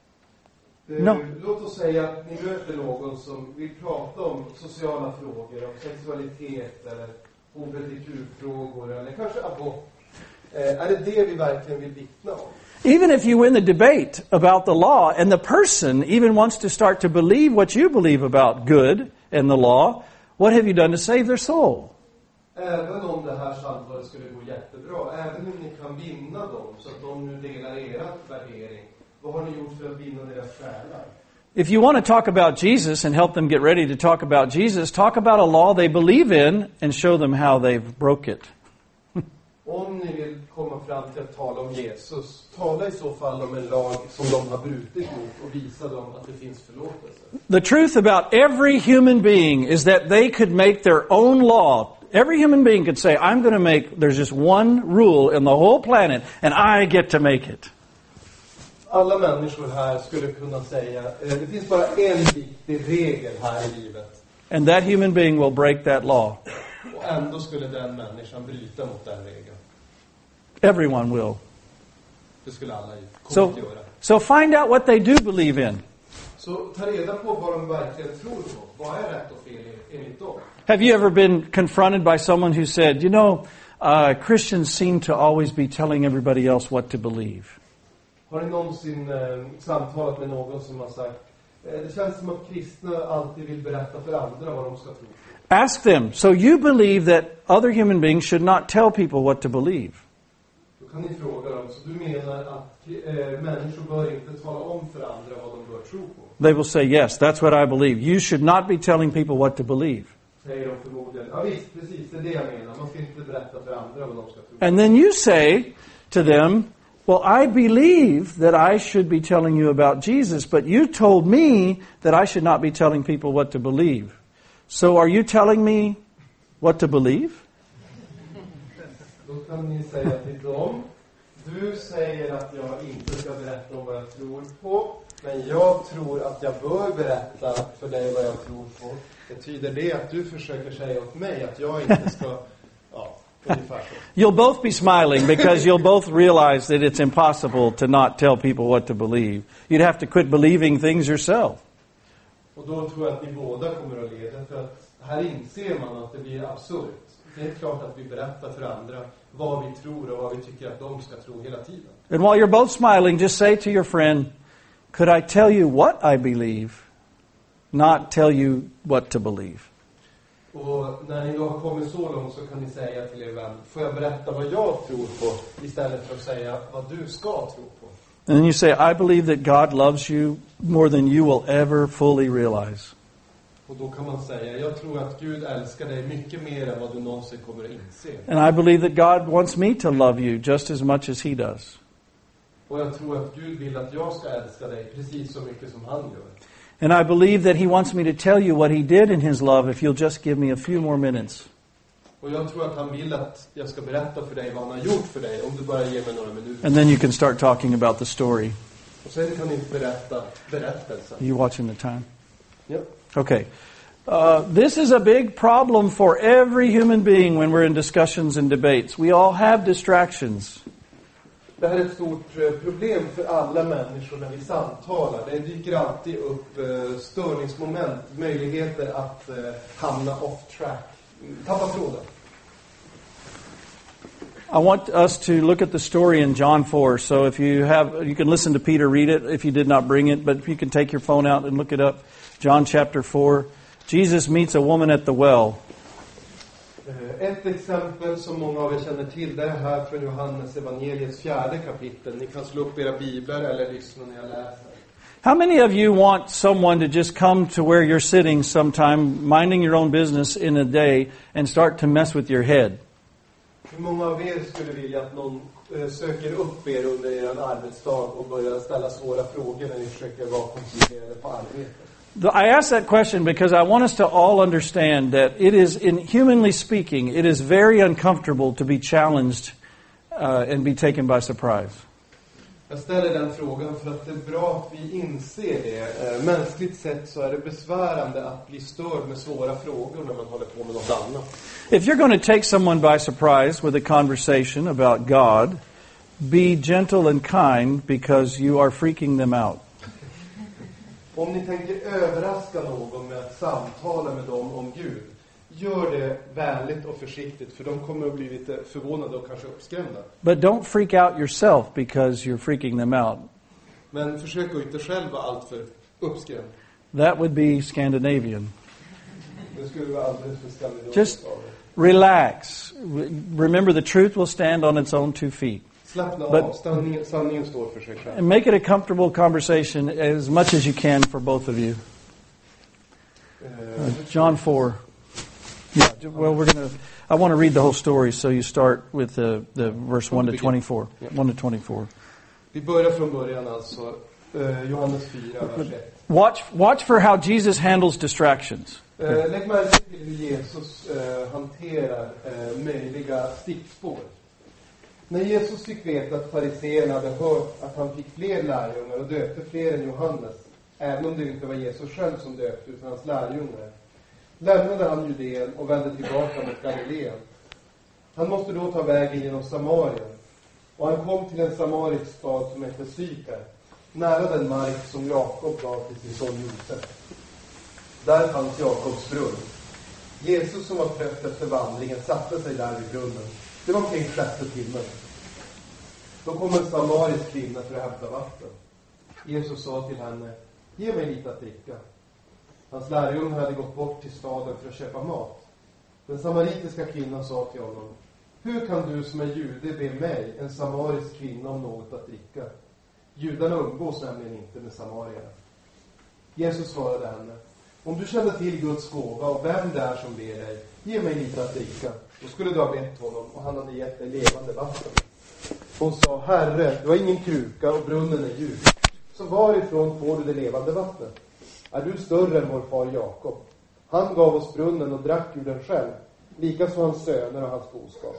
No. Låt oss säga att ni möter någon som vill prata om sociala frågor, om sexualitet eller H B T Q-frågor eller kanske abort. Är det det vi verkligen vill vittna om? Even if you win the debate about the law and the person even wants to start to believe what you believe about good and the law, what have you done to save their soul? Även om det här samtalet skulle gå jättebra, även om ni kan vinna dem så att de nu delar era värdering, vad har ni gjort för att vinna deras själar? If you want to talk about Jesus and help them get ready to talk about Jesus, talk about a law they believe in and show them how they've broke it. Om ni vill komma fram till att tala om Jesus, tala i så fall om en lag som de har brutit mot och visa dem att det finns förlåtelse. The truth about every human being is that they could make their own law. Every human being could say, I'm going to make, there's just one rule in the whole planet and I get to make it. Alla människor här skulle kunna säga, det finns bara en viktig regel här i livet. And that human being will break that law. Och ändå skulle den människan bryta mot den regeln. Everyone will. Det skulle alla so, göra. So find out what they do believe in. Så ta reda på vad de verkligen tror på. Vad är rätt och fel enligt dem? Have you ever been confronted by someone who said, you know, uh, Christians seem to always be telling everybody else what to believe? Har ni någonsin eh, samtalat med någon som har sagt, eh, det känns som att kristna alltid vill berätta för andra vad de ska tro på? Ask them, so you believe that other human beings should not tell people what to believe? Då kan ni fråga dem, så du menar att eh, människor bör inte tala om för andra vad de bör tro på? They will say, yes, that's what I believe. You should not be telling people what to believe. Säger de förmodligen, ja visst, precis, det är det jag menar. Man ska inte berätta för andra vad de ska tro på. And then you say to them, well, I believe that I should be telling you about Jesus, but you told me that I should not be telling people what to believe. So are you telling me what to believe? Då kan ni säga till dem, du säger att jag inte ska berätta om vad jag tror på, men jag tror att jag bör berätta för dig vad jag tror på. Betyder det att du försöker säga åt mig att jag inte ska, ja, ungefär så. You'll both be smiling because you'll both realize that it's impossible to not tell people what to believe. You'd have to quit believing things yourself. Och då tror jag att ni båda kommer att leda, för att här inser man att det blir absurt. Det är klart att vi berättar för andra vad vi tror och vad vi tycker att de ska tro hela tiden. And while you're both smiling, just say to your friend, could I tell you what I believe, not tell you what to believe? Och när ni då har kommit så långt så kan ni säga till er vän, får jag berätta vad jag tror på istället för att säga vad du ska tro på. And then you say, I believe that God loves you more than you will ever fully realize. Och då kan man säga, jag tror att Gud älskar dig mycket mer än vad du någonsin kommer att inse. And I believe that God wants me to love you just as much as He does. Och jag tror att Gud vill att jag ska älska dig precis så mycket som han gör. And I believe that he wants me to tell you what he did in his love if you'll just give me a few more minutes. Och jag tror att han vill att jag ska berätta för dig vad han har gjort för dig, om du bara ger mig några minuter. And then you can start talking about the story. Och sen kan ni berätta berättelsen. Are you watching the time? Ja. Okay. Uh, this is a big problem for every human being when we're in discussions and debates. We all have distractions. Det här är ett stort problem för alla människor när vi samtalar. Det dyker alltid upp uh, störningsmoment, möjligheter att uh, hamna off track. Tappa tråden. I want us to look at the story in John four. So if you have, you can listen to Peter read it if you did not bring it, but if you can take your phone out and look it up. John chapter four. Jesus meets a woman at the well. Ett exempel som många av er känner till, det är här från Johannes evangeliets fjärde kapitel. Ni kan slå upp era biblar eller lyssna när jag läser. How many of you want someone to just come to where you're sitting sometime, minding your own business in a day, and start to mess with your head? Hur många av er skulle vilja att någon äh, söker upp er under er arbetsdag och börjar ställa svåra frågor när ni försöker vara koncentrerade på arbetet? I ask that question because I want us to all understand that it is, in humanly speaking, it is very uncomfortable to be challenged uh, and be taken by surprise. Jag ställer den frågan för att det är bra att vi inser det. Mänskligt sett så är det besvärande att bli störd med svåra frågor när man håller på med något annat. If you're going to take someone by surprise with a conversation about God, be gentle and kind because you are freaking them out. Om ni tänker överraska någon med att samtala med dem om Gud, gör det vänligt och försiktigt, för de kommer att bli lite förvånade och kanske uppskrämda. But don't freak out yourself because you're freaking them out. Men försök att inte själv vara alltför uppskrämd. That would be Scandinavian. Det skulle vara alldeles för skandinaviskt. Just relax. Remember, the truth will stand on its own two feet. Slappna But, av, sanningen, sanningen står för sig själv. And make it a comfortable conversation as much as you can for both of you. Uh, John four. Yeah, well, we're going to, I want to read the whole story, so you start with the, the verse one to twenty-four. one to twenty-four. Vi börjar från början alltså, uh, Johannes fyra, vers ett. Watch, watch for how Jesus handles distractions. Uh, lägg märke till hur Jesus uh, hanterar uh, möjliga stickspår. När Jesus fick veta att fariseerna hade hört att han fick fler lärjungar och döpte fler än Johannes, även om det inte var Jesus själv som döpte utan hans lärjungar, lämnade han Judeen och vände tillbaka mot Galileen. Han måste då ta vägen genom Samarien, och han kom till en samarisk stad som hette Sykar, nära den mark som Jakob gav till sin son Josef. Där fanns Jakobs brunn. Jesus, som var trött efter vandringen, satte sig där vid brunnen. Det var omkring sjätte timmen. Då kom en samarisk kvinna för att hämta vatten. Jesus sa till henne: ge mig lite att dricka. Hans lärjungar hade gått bort till staden för att köpa mat. Den samaritiska kvinnan sa till honom: hur kan du som är jude be mig, en samarisk kvinna, om något att dricka? Judarna umgås nämligen inte med samarierna. Jesus svarade henne: om du kände till Guds gåva och vem det är som ber dig, ge mig lite att dricka. Då skulle du ha bett honom, och han hade gett dig levande vatten. Hon sa: Herre, du har ingen kruka och brunnen är djup. Så varifrån får du det levande vattnet? Är du större än vår far Jakob? Han gav oss brunnen och drack ur den själv, likaså hans söner och hans boskap.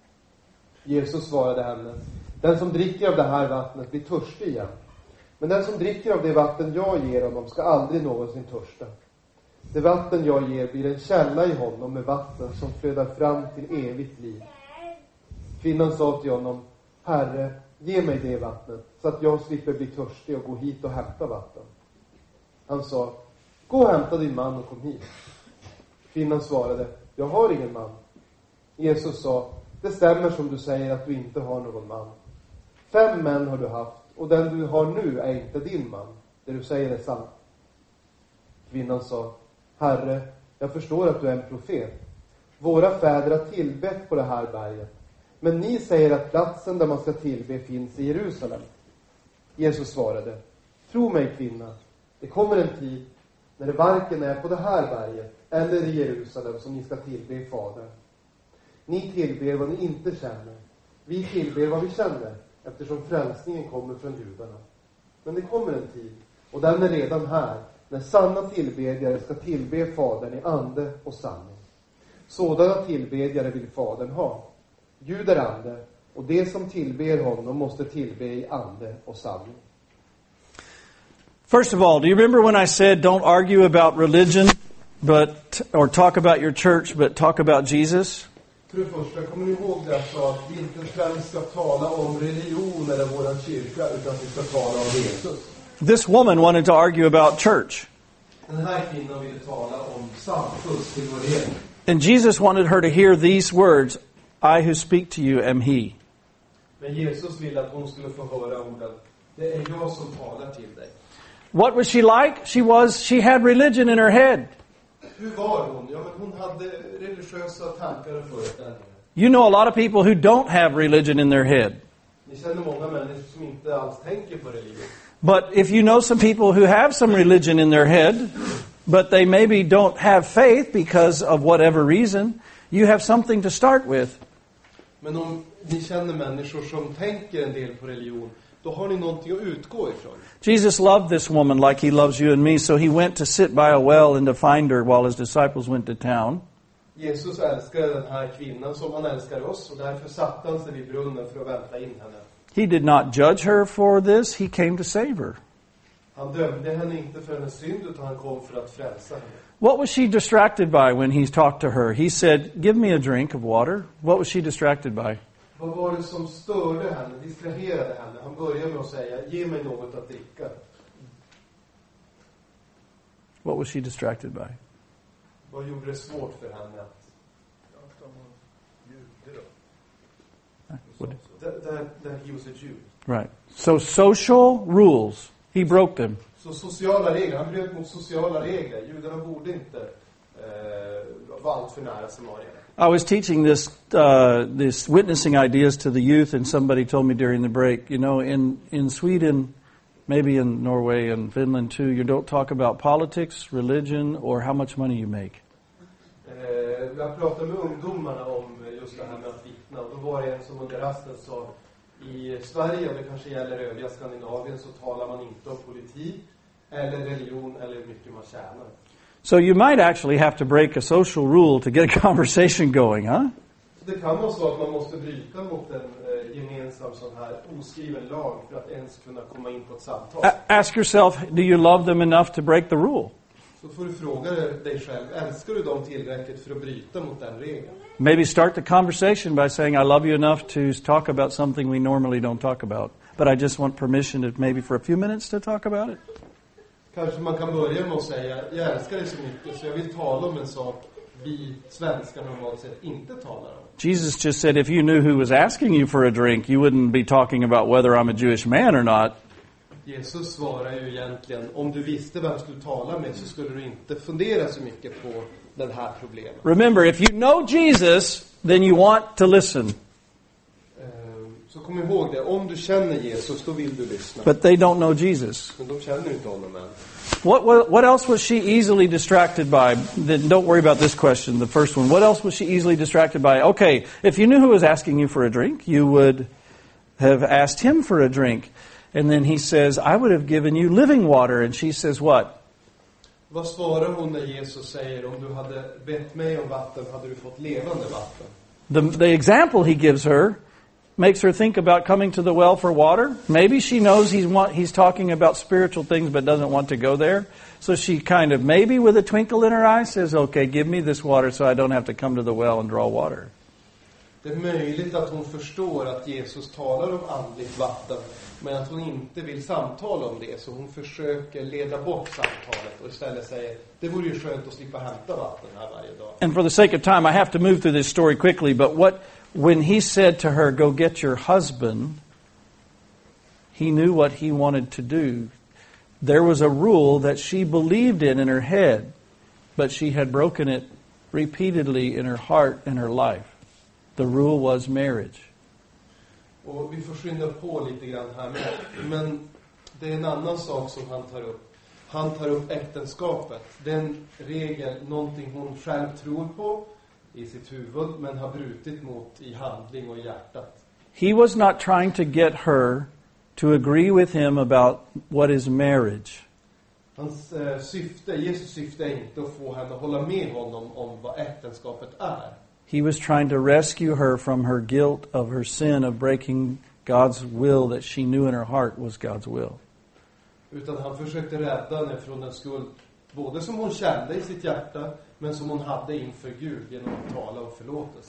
Jesus svarade henne: den som dricker av det här vattnet blir törstig igen. Men den som dricker av det vatten jag ger honom ska aldrig någonsin törsta. Det vatten jag ger blir en källa i honom med vatten som flödar fram till evigt liv. Kvinnan sa till honom: Herre, ge mig det vattnet så att jag slipper bli törstig och gå hit och hämta vatten. Han sa: gå och hämta din man och kom hit. Kvinnan svarade: jag har ingen man. Jesus sa: det stämmer som du säger att du inte har någon man. Fem män har du haft, och den du har nu är inte din man. Det du säger är sant. Kvinnan sa: Herre, jag förstår att du är en profet. Våra fäder har tillbett på det här berget, men ni säger att platsen där man ska tillbe finns i Jerusalem. Jesus svarade: tro mig, kvinna, det kommer en tid när det varken är på det här berget eller i Jerusalem som ni ska tillbe Fadern. Ni tillber vad ni inte känner. Vi tillber vad vi känner, eftersom frälsningen kommer från judarna. Men det kommer en tid, och den är redan här, när sanna tillbedjare ska tillbe Fadern i ande och sanning. Sådana tillbedjare vill Fadern ha. Gud är ande, och det som tillber honom måste tillbe i ande och sanning. First of all, do you remember when I said don't argue about religion, but or talk about your church, but talk about Jesus? För det första, kommer ni ihåg det jag sa att vi inte främst ska tala om religion eller våran kyrka, utan vi ska tala om Jesus. This woman wanted to argue about church. Den här kvinnan ville tala om samfundstillhörighet. And Jesus wanted her to hear these words, I who speak to you am he. Men Jesus ville att hon skulle få höra orden, det är jag som talar till dig. What was she like? She was, she had religion in her head. Hur var hon? Ja, men hon hade religiösa tankar och föreställningar. You know a lot of people who don't have religion in their head. Ni känner många människor som inte alls tänker på religion. But if you know some people who have some religion in their head, but they maybe don't have faith because of whatever reason, you have something to start with. Men om ni känner människor som tänker en del på religion, då har ni någonting att utgå ifrån. Jesus loved this woman like he loves you and me, so he went to sit by a well and to find her while his disciples went to town. Jesus älskar den här kvinnan som han älskar oss, och därför satte han sig vid brunnen för att vänta in henne. He did not judge her for this, he came to save her. Han dömde henne inte för hennes synd, utan han kom för att frälsa henne. What was she distracted by when he talked to her? He said, give me a drink of water. What was she distracted by? Vad var det som störde henne, distraherade henne? Han började med att säga, ge mig något att dricka. What was she distracted by? Vad gjorde det svårt för henne att... What? That, that, that he was a Jew. Right. So social rules, he broke them. Så sociala regler, han bröt mot sociala regler. Judarna borde inte eh, vara allt för nära Samarien. I was teaching this uh, this witnessing ideas to the youth, and somebody told me during the break, you know, in, in Sweden, maybe in Norway and Finland too, you don't talk about politics, religion, or how much money you make. Eh, jag pratade med ungdomarna om just det här med att vittna, och då var det en som under rasten sa, i Sverige, och det kanske gäller övriga Skandinavien, så talar man inte om politik eller religion eller hur mycket man tjänar. So you might actually have to break a social rule to get a conversation going, huh? Så det kan vara så att man måste bryta mot en eh, gemensam sån här oskriven lag för att ens kunna komma in på ett samtal. A- ask yourself, do you love them enough to break the rule? Så får du fråga dig själv, älskar du dem tillräckligt för att bryta mot den regeln? Maybe start the conversation by saying, I love you enough to talk about something we normally don't talk about, but I just want permission to maybe for a few minutes to talk about it. Kanske man kan börja med att säga, jag älskar dig så mycket så jag vill tala om en sak vi svenskar normalt sett inte talar om. Jesus just said if you knew who was asking you for a drink, you wouldn't be talking about whether I'm a Jewish man or not. Jesus svarar ju egentligen, om du visste vem du skulle tala med så skulle du inte fundera så mycket på den här problemet. Remember, if you know Jesus, then you want to listen. Så kom ihåg det, om du känner Jesus så vill du lyssna. But they don't know Jesus. Men de känner inte honom än. What, what, what else was she easily distracted by? Then don't worry about this question, the first one. What else was she easily distracted by? Okay, if you knew who was asking you for a drink, you would have asked him for a drink. And then he says, I would have given you living water. And she says what? Vad svarar hon när Jesus säger, om du hade bett mig om vatten hade du fått levande vatten? The, the example he gives her makes her think about coming to the well for water. Maybe she knows he's want, he's talking about spiritual things but doesn't want to go there. So she kind of, maybe with a twinkle in her eye, says, okay, give me this water so I don't have to come to the well and draw water. Det är möjligt att hon förstår att Jesus talar om andligt vatten, men att hon inte vill samtala om det, så hon försöker leda bort samtalet och istället säger, det vore ju skönt att slippa hämta vatten här varje dag. And for the sake of time, I have to move through this story quickly, but what when he said to her, go get your husband, he knew what he wanted to do. There was a rule that she believed in in her head, but she had broken it repeatedly in her heart and her life. The rule was marriage. Och vi får skynda på lite grann här med, men det är en annan sak som han tar upp. Han tar upp äktenskapet. Den regel, någonting hon själv tror på i sitt huvud, men har brutit mot i handling och i hjärtat. He was not trying to get her to agree with him about what is marriage. Hans eh, syfte, Jesus syfte är inte att få henne att hålla med honom om vad äktenskapet är. He was trying to rescue her from her guilt of her sin of breaking God's will that she knew in her heart was God's will. Utan han försökte rädda henne från en skuld, både som hon kände i sitt hjärta, men som hon hade inför Gud genom att tala om förlåtelse.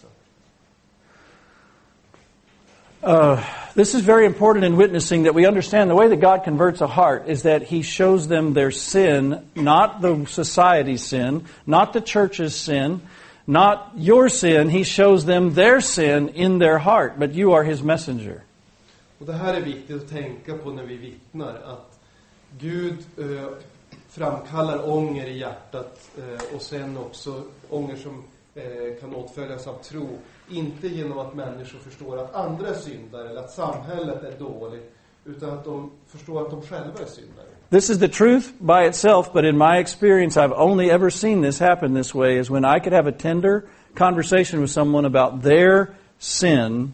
Uh, this is very important in witnessing, that we understand the way that God converts a heart is that He shows them their sin, not the society's sin, not the church's sin, not your sin. He shows them their sin in their heart, but you are His messenger. Och det här är viktigt att tänka på när vi vittnar, att Gud eh, framkallar ånger i hjärtat eh, och sen också ånger som eh, kan åtföljas av tro. Inte genom att människor förstår att andra är syndare eller att samhället är dåligt, utan att de förstår att de själva är syndare. This is the truth by itself, but in my experience I've only ever seen this happen this way, is when I could have a tender conversation with someone about their sin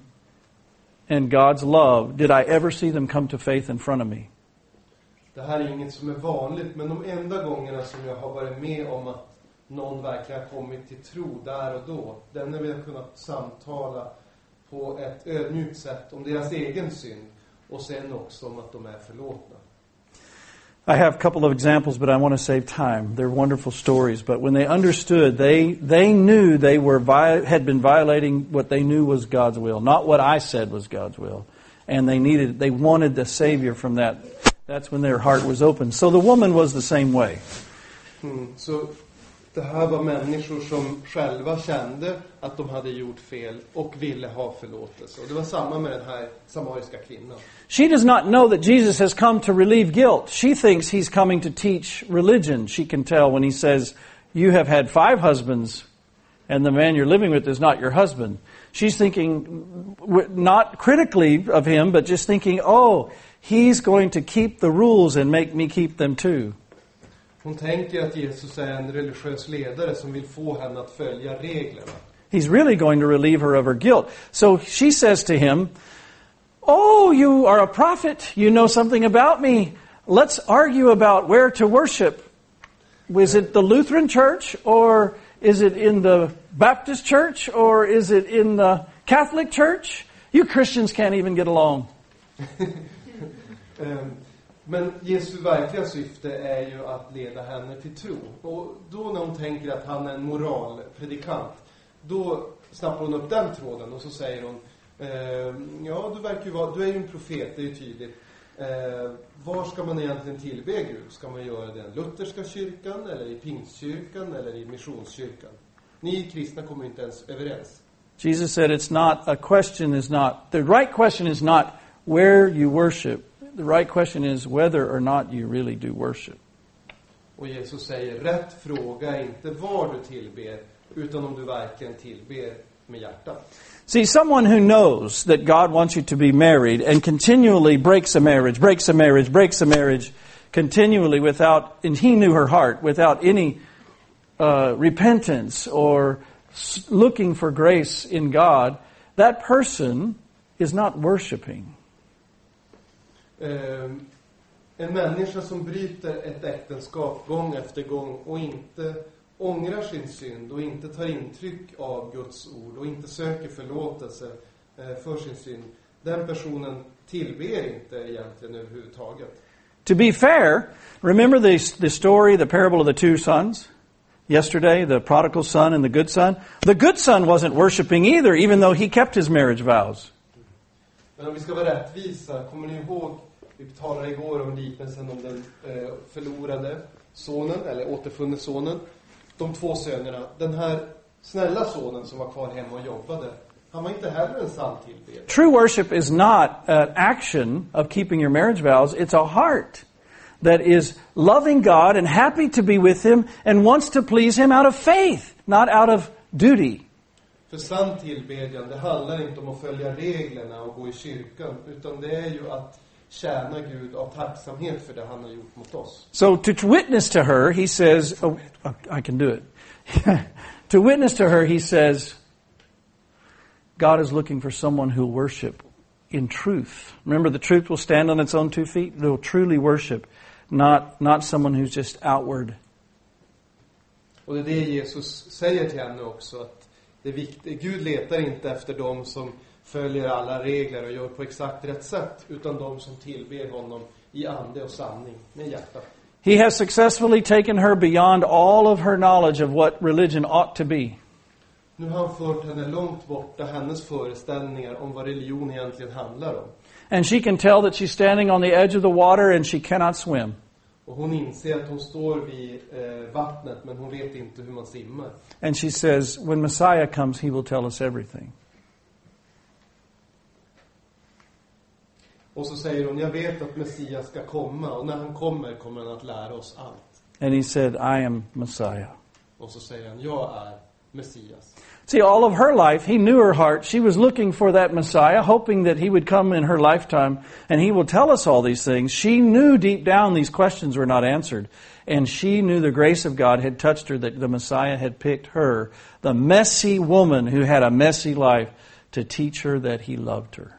and God's love, did I ever see them come to faith in front of me. Det här är inget som är vanligt, men de enda gångerna som jag har varit med om att någon verkligen har kommit till tro där och då, den när vi har kunnat samtala på ett ödmjukt sätt om deras egen synd och sen också om att de är förlåtna. I have a couple of examples, but I want to save time. They're wonderful stories, but when they understood, they they knew they were vi- had been violating what they knew was God's will, not what I said was God's will, and they needed, they wanted the Savior from that. That's when their heart was open. So the woman was the same way. Mm, så det här var människor som själva kände att de hade gjort fel och ville ha förlåtelse. Och det var samma med den här samariska kvinnan. She does not know that Jesus has come to relieve guilt. She thinks He's coming to teach religion. She can tell when He says, you have had five husbands and the man you're living with is not your husband. She's thinking, not critically of Him, but just thinking, oh, He's going to keep the rules and make me keep them too. Hon tänker att Jesus är en religiös ledare som vill få henne att följa reglerna. He's really going to relieve her of her guilt. So she says to him, oh, you are a prophet. You know something about me. Let's argue about where to worship. Is it the Lutheran church, or is it in the Baptist church, or is it in the Catholic church? You Christians can't even get along. um, Men Jesu verkliga syfte är ju att leda henne till tro. Och då när hon tänker att han är en moralpredikant, då snappar hon upp den tråden och så säger hon, eh, ja, du verkar ju vara, du är ju en profet, det är ju tydligt. Eh, var ska man egentligen tillbe Gud? Ska man göra det i den lutherska kyrkan, eller i pingstkyrkan, eller i missionskyrkan? Ni kristna kommer inte ens överens. Jesus said it's not, a question is not, the right question is not where you worship. The right question is whether or not you really do worship. Och Jesus säger, rätt fråga är inte var du tillber, utan om du verkligen tillber med hjärtat. See, someone who knows that God wants you to be married and continually breaks a marriage, breaks a marriage, breaks a marriage, continually without, and he knew her heart, without any uh, repentance or looking for grace in God, that person is not worshiping. Uh, en människa som bryter ett äktenskap gång efter gång och inte ångrar sin synd och inte tar intryck av Guds ord och inte söker förlåtelse uh, för sin synd, den personen tillber inte egentligen överhuvudtaget. To be fair, remember the, the story, the parable of the two sons? Yesterday, the prodigal son and the good son? The good son wasn't worshiping either, even though he kept his marriage vows. Men om vi ska vara rättvisa, kommer ni ihåg, vi talade igår om liknelsen om den eh, förlorade sonen, eller återfunne sonen. De två sönerna, den här snälla sonen som var kvar hemma och jobbade, han var inte heller en sann tillbedjare. True worship is not an action of keeping your marriage vows, it's a heart that is loving God and happy to be with Him and wants to please Him out of faith, not out of duty. För sann tillbedjan, det handlar inte om att följa reglerna och gå i kyrkan, utan det är ju att tjäna Gud av tacksamhet för det han har gjort mot oss. So to witness to her, he says, oh, I can do it. To witness to her, he says, God is looking for someone who will worship in truth. Remember, the truth will stand on its own two feet. They will truly worship. not, not someone who's just outward. Och det är det Jesus säger till henne också, att det är viktigt. Gud letar inte efter dem som följer alla regler och gör på exakt rätt sätt, utan de som tillber honom i ande och sanning med hjärtat. He has successfully taken her beyond all of her knowledge of what religion ought to be. Nu har han fört henne långt borta hennes föreställningar om vad religion egentligen handlar om. And she can tell that she's standing on the edge of the water and she cannot swim. Och hon inser att hon står vid eh, vattnet, men hon vet inte hur man simmar. And she says, when Messiah comes, he will tell us everything. Och så säger hon, jag vet att Messias ska komma, och när han kommer kommer han att lära oss allt. And he said, I am Messiah. Och så säger han, jag är Messias. See, all of her life, he knew her heart. She was looking for that Messiah, hoping that he would come in her lifetime, and he will tell us all these things. She knew deep down these questions were not answered. And she knew the grace of God had touched her, that the Messiah had picked her, the messy woman who had a messy life, to teach her that he loved her.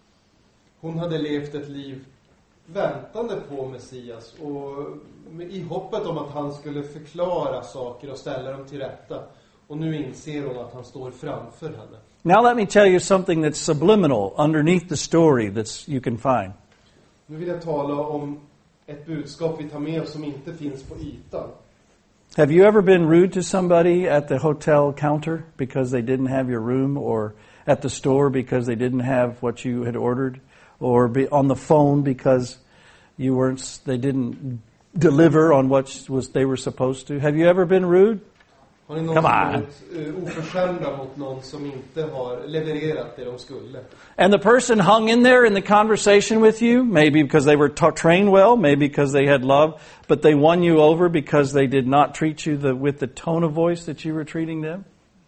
Hon hade levt ett liv väntande på Messias, och i hoppet om att han skulle förklara saker och ställa dem till rätta. Och nu inser hon att han står framför henne. Now let me tell you something that's subliminal underneath the story that you can find. Nu vill jag tala om ett budskap vi tar med oss som inte finns på ytan. Have you ever been rude to somebody at the hotel counter because they didn't have your room, or at the store because they didn't have what you had ordered, or be on the phone because you weren't they didn't deliver on what was they were supposed to? Have you ever been rude? Har ni någon uh, oförskämda mot någon som inte har levererat det de skulle? And the person hung in there in the conversation with you, maybe because they were ta- trained well, maybe because they had love, but they won you over because they did not treat you the, with the tone of voice that you were treating them.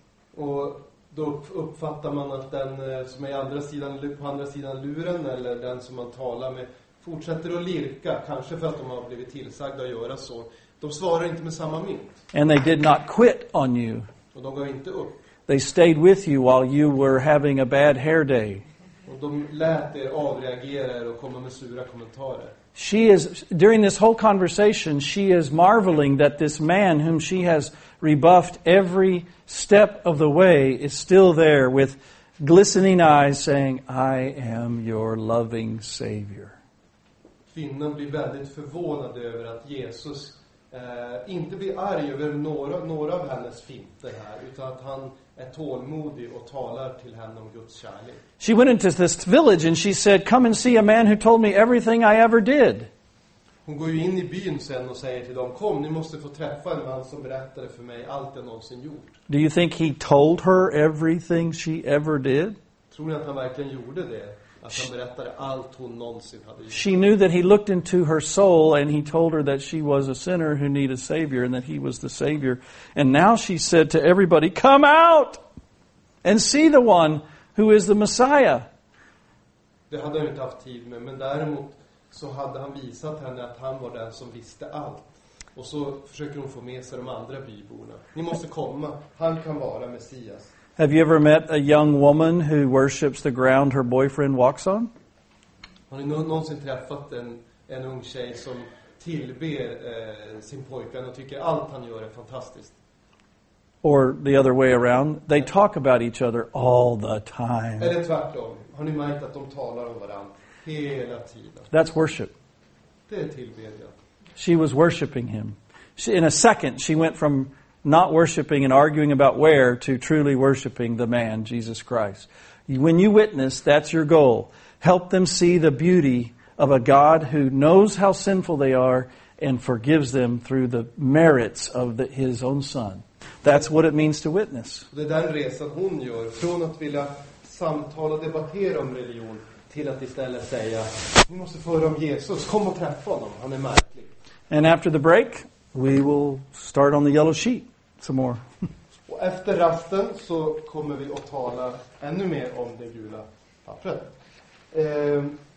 Och då uppfattar man att den som är andra sidan, på andra sidan luren, eller den som man talar med, fortsätter att lirka, kanske för att de har blivit tillsagda att göra så. De svarar inte med samma mynt. And they did not quit on you. Och de går inte upp. They stayed with you while you were having a bad hair day. Och de lät er avreagera er och komma med sura kommentarer. She is, during this whole conversation, she is marveling that this man whom she has rebuffed every step of the way is still there with glistening eyes saying, I am your loving Savior. Kvinnan blir väldigt förvånad över att Jesus eh, inte blir arg över några, några av hennes finter här, utan att han är tålmodig och talar till henne om Guds kärlek. She went into this village and she said, come and see a man who told me everything I ever did. Hon går ju in i byn sen och säger till dem, kom, ni måste få träffa en man som berättade för mig allt jag någonsin gjort. Do you think he told her everything she ever did? Tror ni att han verkligen gjorde det? Att han berättade allt hon någonsin hade gjort? She knew that he looked into her soul and he told her that she was a sinner who needed a Savior and that he was the Savior. And now she said to everybody, come out and see the one who is the Messiah. Det hade han inte haft tid med, men däremot så hade han visat henne att han var den som visste allt. Och så försöker hon få med sig de andra byborna. Ni måste komma, han kan vara Messias. Have you ever met a young woman who worships the ground her boyfriend walks on? Har ni någonsin träffat en, en ung tjej som tillber eh, sin pojkvän och tycker allt han gör är fantastiskt? Or the other way around, they talk about each other all the time. Eller tvärtom, har ni märkt att de talar om varandra hela tiden? That's worship. Det är tillbedjan. She was worshiping him. She, in a second, she went from not worshiping and arguing about where to truly worshiping the man, Jesus Christ. When you witness, that's your goal. Help them see the beauty of a God who knows how sinful they are and forgives them through the merits of the, his own son. That's what it means to witness. Det är den resan hon gör, från att vilja samtala och debattera om religion till att istället säga, ni måste få höra om Jesus, kom och träffa honom, han är märklig. And after the break, we will start on the yellow sheet some more. Och efter rasten så kommer vi att tala ännu mer om det gula pappret. Eh,